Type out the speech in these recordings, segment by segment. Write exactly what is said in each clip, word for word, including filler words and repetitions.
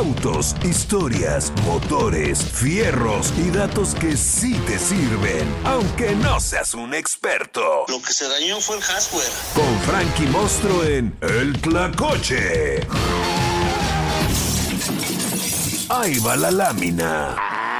Autos, historias, motores, fierros y datos que sí te sirven, aunque no seas un experto. Lo que se dañó fue el hardware. Con Frankie Monstruo en El Tlacoche. Ahí va la lámina.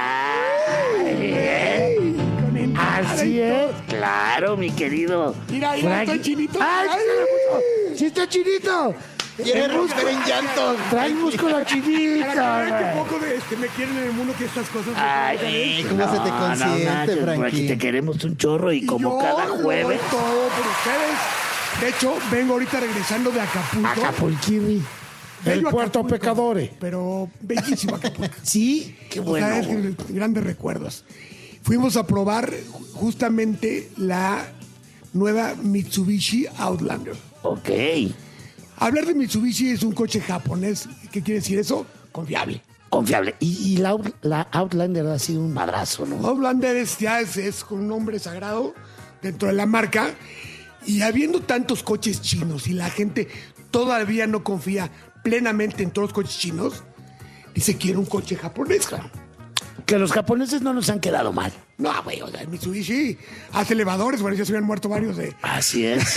Ay, así es, claro, mi querido. Mira, mira, está chinito. ¡Ay, sí está chinito! Quiere romper en llanto. Trae músculo chinito. Para que vean que poco de este me quieren en el mundo que estas cosas. Ay, ¿Cómo se te consiente, Nacho, por Frankie? aquí te queremos un chorro y, Y como yo cada lo jueves. doy todo por ustedes. De hecho, vengo ahorita regresando de Acapulco. Acapulquirri. Bello El puerto Acapulco, Pecadores. Pero bellísimo Acapulco. Sí, qué O bueno. sea, es que grandes recuerdos. Fuimos a probar justamente la nueva Mitsubishi Outlander. Ok. Hablar de Mitsubishi es un coche japonés. ¿Qué quiere decir eso? Confiable. Confiable. Y, y la, Out- la Outlander ha sido un madrazo, ¿no? Outlander es, ya es, es un nombre sagrado dentro de la marca. Y habiendo tantos coches chinos y la gente todavía no confía plenamente en todos los coches chinos, dice quiero un coche japonés. Claro. Que los japoneses no nos han quedado mal. No, güey, o sea, Mitsubishi hace elevadores, bueno, ya se habían muerto varios de Así es.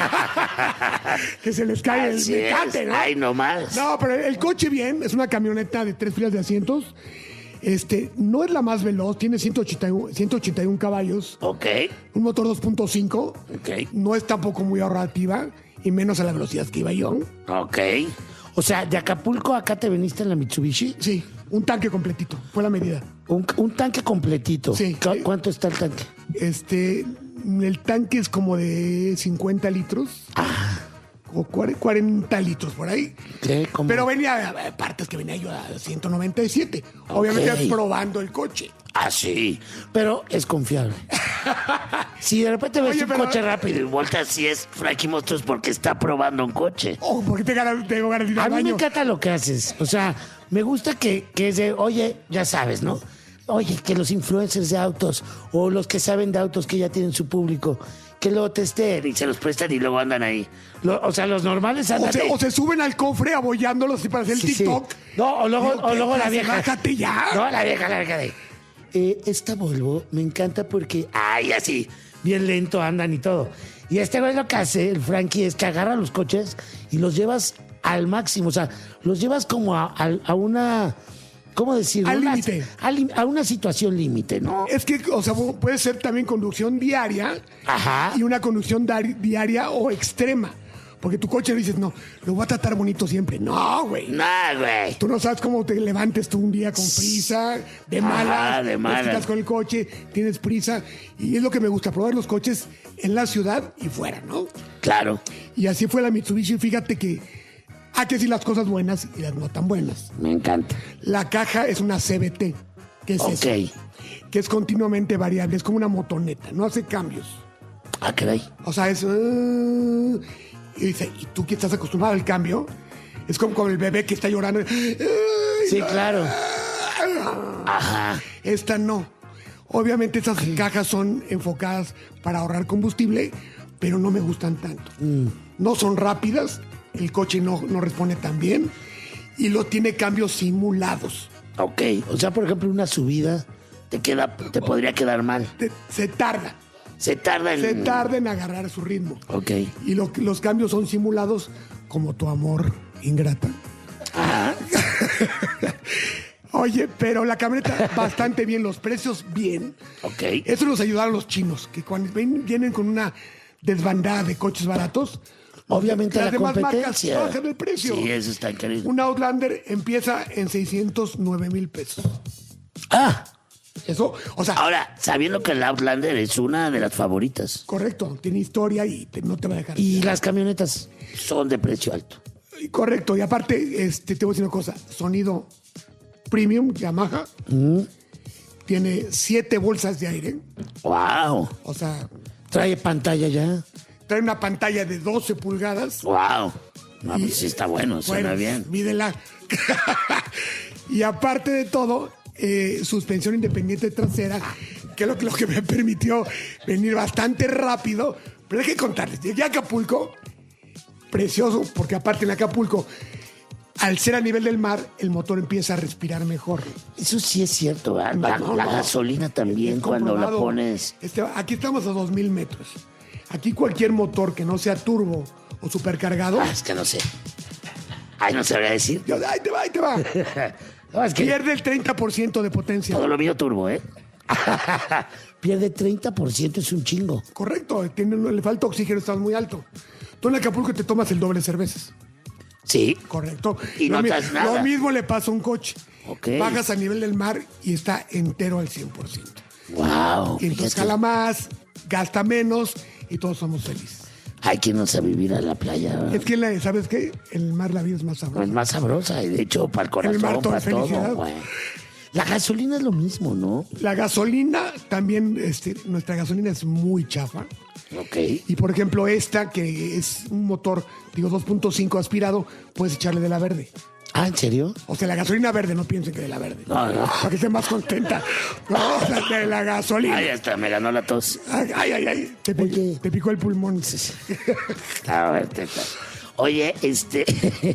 que se les cae el Así mecate, es. ¿no? Ay, no más. No, pero el coche bien, es una camioneta de tres filas de asientos. Este, no es la más veloz, tiene ciento ochenta y uno, ciento ochenta y uno caballos, Ok. un motor dos punto cinco. Ok. No es tampoco muy ahorrativa y menos a la velocidad que iba yo. Ok. O sea, de Acapulco acá te viniste en la Mitsubishi. Sí, un tanque completito, fue la medida. Un, un tanque completito. Sí. ¿Cu- ¿Cuánto está el tanque? Este, el tanque es como de cincuenta litros. Ah. O cuare- cuarenta litros por ahí. ¿Qué? ¿Cómo? Pero venía, eh, partes que venía yo a ciento noventa y siete. Obviamente Ok. probando el coche. Ah, sí. Pero es confiable. Si de repente ves Oye, un pero- coche rápido y vueltas, si es Frankie Monstruos porque está probando un coche. Oh, porque te ganas- tengo ganas de ir A al mí me baño. encanta lo que haces. O sea, me gusta que, que es de, oye, ya sabes, ¿no? Oye, que los influencers de autos o los que saben de autos que ya tienen su público, que lo testeen y se los prestan y luego andan ahí. Lo- o sea, los normales andan O se, de- o se suben al cofre abollándolos así para hacer el Sí, sí. TikTok. No, o luego, Digo, o ¿qué luego la clase? vieja. Bájate ya. No, la vieja, la vieja de. Eh, esta Volvo me encanta porque, ay, así, bien lento andan y todo. Y este güey lo que hace, el Frankie, es que agarra los coches y los llevas al máximo. O sea, los llevas como a, a- a una. ¿Cómo decirlo? Al Una- límite. a lim- A una situación límite, ¿no? Es que, o sea, puede ser también conducción diaria Ajá. y una conducción dari- diaria o extrema. Porque tu coche dices, no, lo voy a tratar bonito siempre. No, güey. No, güey. Tú no sabes cómo te levantes tú un día con prisa, de Ajá, malas, de malas. estás con el coche, tienes prisa. Y es lo que me gusta, probar los coches en la ciudad y fuera, ¿no? Claro. Y así fue la Mitsubishi. Fíjate que hay que decir las cosas buenas y las no tan buenas. Me encanta. La caja es una C V T. ¿Qué es Ok. eso? Que es continuamente variable, es como una motoneta, no hace cambios. Ah, caray. O sea, es... uh, y dice, ¿y tú que estás acostumbrado al cambio? Es como con el bebé que está llorando. Sí, claro. Ajá. Esta no. Obviamente estas cajas son enfocadas para ahorrar combustible, pero no me gustan tanto. Mm. No son rápidas, el coche no, no responde tan bien y lo tiene cambios simulados. Ok. O sea, por ejemplo, una subida te queda, te podría quedar mal. Te- se tarda, Se tarda en. se tarda en agarrar su ritmo. Ok. Y lo, los cambios son simulados como tu amor ingrata. Ajá. Oye, pero la camioneta bastante bien, los precios bien. Ok. Eso nos ayudaron los chinos, que cuando ven- vienen con una desbandada de coches baratos, Obviamente las la demás marcas competencia. bajan el precio. Sí, eso está increíble. Un Outlander empieza en seiscientos nueve mil pesos. Ah, Eso, o sea, ahora, sabiendo que el Outlander es una de las favoritas. correcto, tiene historia y te- no te va a dejar. Y las camionetas son de precio alto. Y correcto, y aparte, este, te voy a decir una cosa, sonido premium, Yamaha, tiene siete bolsas de aire, Wow. o sea, Trae pantalla ya. trae una pantalla de doce pulgadas. Wow. No, pues sí está bueno, suena Bueno, bien. mídela. Y aparte de todo, eh, suspensión independiente trasera, que es lo, que- lo que me permitió venir bastante rápido. Pero hay que contarles, llegué a Acapulco, precioso, porque aparte en Acapulco al ser a nivel del mar, el motor empieza a respirar mejor. Eso sí es cierto, ¿verdad? La, No, la no. gasolina también, Es cuando la comprobado. pones... Este, aquí estamos a dos mil metros. Aquí cualquier motor que no sea turbo o supercargado, Ah, es que no sé. Ay, no sabría decir. yo, ahí te va, ahí te va. No, es que Pierde el treinta por ciento de potencia. todo lo mío turbo, ¿eh? Pierde treinta por ciento, es un chingo. Correcto, tiene, le falta oxígeno, estás muy alto. Tú en Acapulco te tomas el doble de cervezas. Sí. Correcto. Y lo, no mi- notas nada. lo mismo le pasa a un coche. Ok. Bajas a nivel del mar y está entero al cien por ciento. Wow. Y entonces jala más, gasta menos y todos somos felices. Hay quien no sabe vivir a la playa. ¿verdad? Es que, la- ¿sabes qué? En el mar la vida es más No, sabrosa. es más sabrosa y de hecho para el corazón, mar todo para es felicidad. todo. güey. La gasolina es lo mismo, ¿no? La gasolina también, este, nuestra gasolina es muy chafa. Ok. Y por ejemplo, esta que es un motor, digo, dos punto cinco aspirado, puedes echarle de la verde. Ah, ¿en serio? O sea, la gasolina verde, no piensen que de la verde. No, no. Para que esté más contenta. No, o sea, de la gasolina. Ay, hasta me ganó la tos. Ay, ay, ay. ay. Te, pi- Oye. te picó el pulmón. A ver, te- te- Oye, este...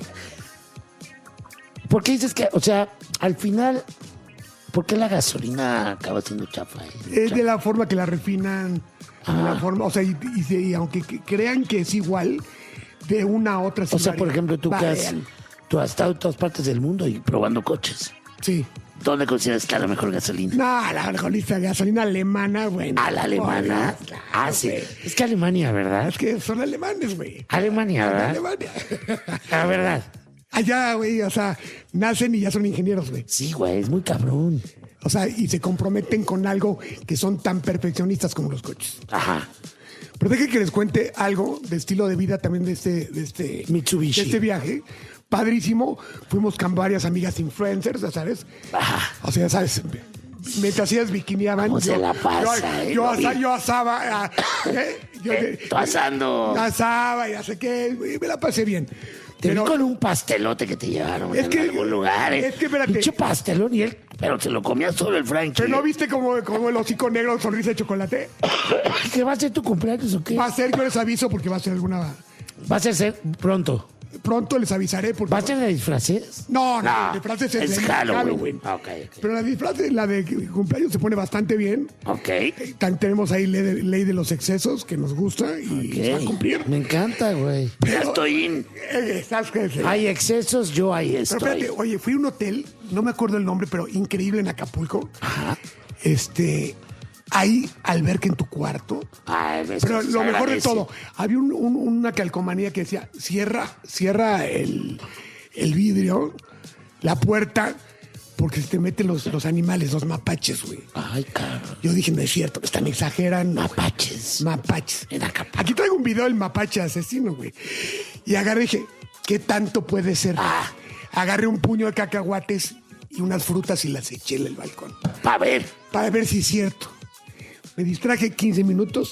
¿Por qué dices que, o sea, al final, ¿por qué la gasolina acaba siendo chafa? eh? Es de la forma que la refinan. de Ah. la forma, o sea, y, y se- y aunque que- crean que es igual, de una a otra sí O sea, por varía. ejemplo, tú que has, Varían. tú has estado en todas partes del mundo y probando coches. Sí. ¿Dónde consideras que está la mejor gasolina? No, la gasolina, gasolina alemana, bueno. ¿A la alemana? Claro, Ah, sí. güey. Es que Alemania, ¿verdad? Es que son alemanes, güey. Alemania, ¿verdad? Alemania. La verdad. Allá, güey, o sea, nacen y ya son ingenieros, güey. Sí, güey, es muy cabrón. O sea, y se comprometen con algo que son tan perfeccionistas como los coches. Ajá. Pero deje que les cuente algo de estilo de vida también de este, de este, Mitsubishi. de este viaje. Padrísimo. Fuimos con varias amigas influencers, ya sabes. Ajá. O sea, ya sabes, mientras ellas bikiniaban. ¿Cómo se la pasa, yo, eh? yo, Lo asa- vi. yo asaba. ah, eh, yo, Eh, tú asando. yo asaba y ya sé qué. y me la pasé bien. Te Pero- vi con un pastelote que te llevaron Es en que- algún lugar. ¿eh? es que espérate. Pinche pastelón y él, pero se lo comía solo el Frankie. ¿Pero no viste como, como el hocico negro, sonrisa de chocolate? ¿Qué va a ser tu cumpleaños o qué? Va a ser, yo les aviso porque va a ser alguna... Va a ser, ser pronto. Pronto les avisaré porque... ¿Va a ser de disfraces? No, no, No, la disfraz es, es de Halloween. Ah, ok, ok. Pero la disfraz, la de cumpleaños se pone bastante bien. Ok. Tan- tenemos ahí ley de, ley de los excesos que nos gusta y se va a Ok. cumplir. Me encanta, güey. Ya estoy in. Eh, ¿sabes qué? Pero Hay excesos, yo ahí espérate, estoy. oye, fui a un hotel, no me acuerdo el nombre, pero increíble en Acapulco. Ajá. Este, hay alberca en tu cuarto. Ay, ves Pero que se lo mejor de agradece. todo, había un- un- una calcomanía que decía, cierra, cierra el, el vidrio, la puerta, porque se te meten los, los animales, los mapaches, güey. Ay, cabrón. Yo dije, no es cierto, me están exagerando. güey. Mapaches. Mapaches. En Acapulco. Aquí traigo un video del mapache asesino, güey. Y agarré y dije, ¿qué tanto puede ser? Ah. Agarré un puño de cacahuates y unas frutas y las eché en el balcón. A ver. Para ver si es cierto. Me distraje quince minutos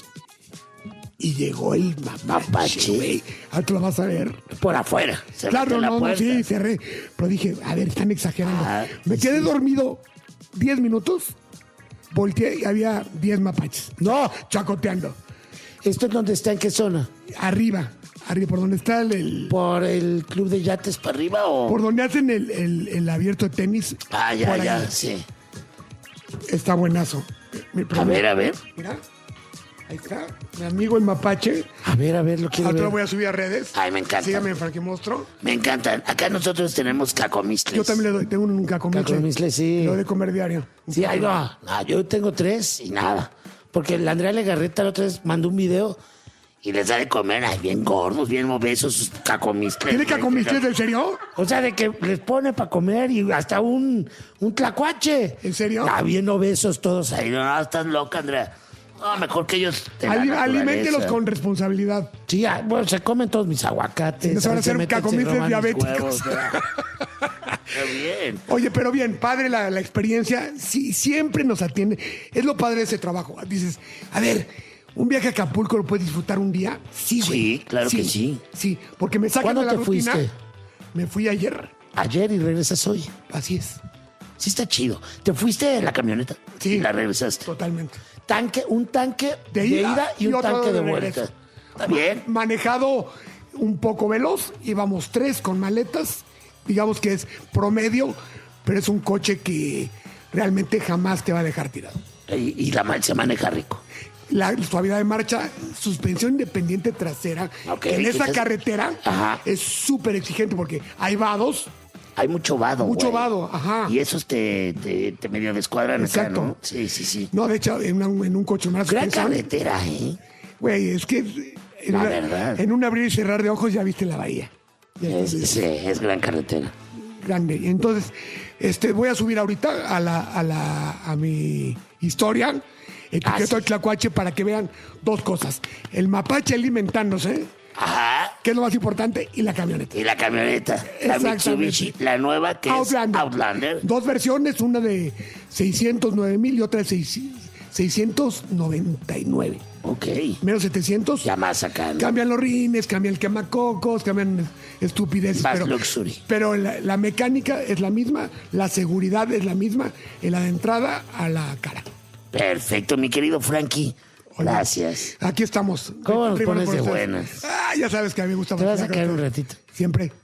y llegó el mapache, Mapache. güey. Ahora tú lo vas a ver. Por afuera. Se Claro, mete en la no, no, puerta. sí, cerré. Pero dije, a ver, están exagerando. Ah, Me quedé dormido diez minutos, volteé y había diez mapaches. No. Chacoteando. ¿Esto es donde está? ¿En qué zona? Arriba, arriba, por donde está el... el- ¿Por el club de yates para arriba o...? por donde hacen el, el- el abierto de tenis. Ah, ya, por ahí. ya, sí. Está buenazo. Mi- A ver, a ver. Mira, ahí está. Mi amigo el mapache. A ver, a ver, lo quiero Ahora lo ver. voy a subir a redes. Ay, me encanta. Síganme en Frankie Monstruo. Me encantan. Acá nosotros tenemos cacomistles. Yo también le doy, tengo un cacomiche. Cacomistle, sí. Lo de comer diario. Sí, ahí no. No, yo tengo tres y nada. Porque la Andrea Legarreta la otra vez mandó un video y les da de comer, ay, bien gordos, bien obesos sus cacomistles. ¿Tiene güey. cacomistes en serio? O sea, de que les pone para comer y hasta un, un tlacuache. ¿En serio? Ah, bien obesos todos ahí. No, no, estás loca, Andrea. No, mejor que ellos de la Ali- naturaleza. aliméntelos con responsabilidad. Sí, ah, bueno, se comen todos mis aguacates. No se van a se hacer meten, se cacomistles roban mis diabéticos. huevos, Qué bien. Oye, pero bien, padre la, la experiencia. Sí, siempre nos atiende. Es lo padre de ese trabajo. Dices, a ver, un viaje a Acapulco lo puedes disfrutar un día. Sí, güey. Sí, claro que sí. Sí, porque me sacan ¿Cuándo de la te rutina. fuiste? Me fui ayer. Ayer y regresas hoy. Así es. Sí está chido. ¿Te fuiste en la camioneta? Sí. Y la regresaste. Totalmente. Tanque, un tanque de De ida, ida y y un otro tanque de de vuelta. regreso. ¿Está bien? Manejado un poco veloz. Íbamos tres con maletas digamos que es promedio, pero es un coche que realmente jamás te va a dejar tirado. Y, y la ma- se maneja rico. La suavidad de marcha, suspensión independiente trasera, Ok, en esa entonces- carretera Ajá. es súper exigente porque hay vados. Hay mucho vado, Mucho güey. vado, ajá. Y esos te, te, te medio descuadran acá, Exacto. ¿no? Sí, sí, sí. No, de hecho, en, una- en un coche más Gran carretera, ¿eh? güey, es que en, La una- verdad. en un abrir y cerrar de ojos ya viste la bahía. Ya Es, estás- sí, es gran carretera. grande. Entonces, este, voy a subir ahorita a la, a la, a mi historia, etiqueto Ah, sí. de Tlacuache para que vean dos cosas. El mapache alimentándose, Ajá. que es lo más importante, y la camioneta. Y la camioneta, la Exactamente. Mitsubishi, la nueva que Outlander. es Outlander. Dos versiones, una de seiscientos nueve mil y otra de seis- seiscientos noventa y nueve. Ok. Menos setecientos. Ya más acá, ¿no? Cambian los rines, cambian el quemacocos, cambian estupideces. Más pero, luxury. Pero la, la mecánica es la misma, la seguridad es la misma, en la de entrada a la cara. Perfecto, mi querido Frankie. Oye, Gracias. Aquí estamos. ¿Cómo nos Arriba pones por de ustedes. buenas? Ah, ya sabes que a mí me gusta Te vas a platicar quedar con un ustedes. ratito. Siempre.